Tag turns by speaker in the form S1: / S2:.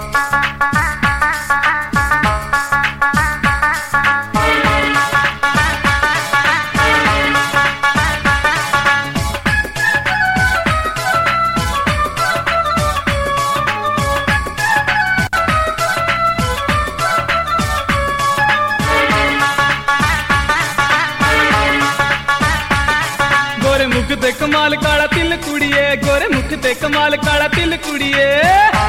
S1: गोरे मुख ते कमाल काला तिल कुड़िए, गोरे मुख ते कमाल काला तिल कुड़िए।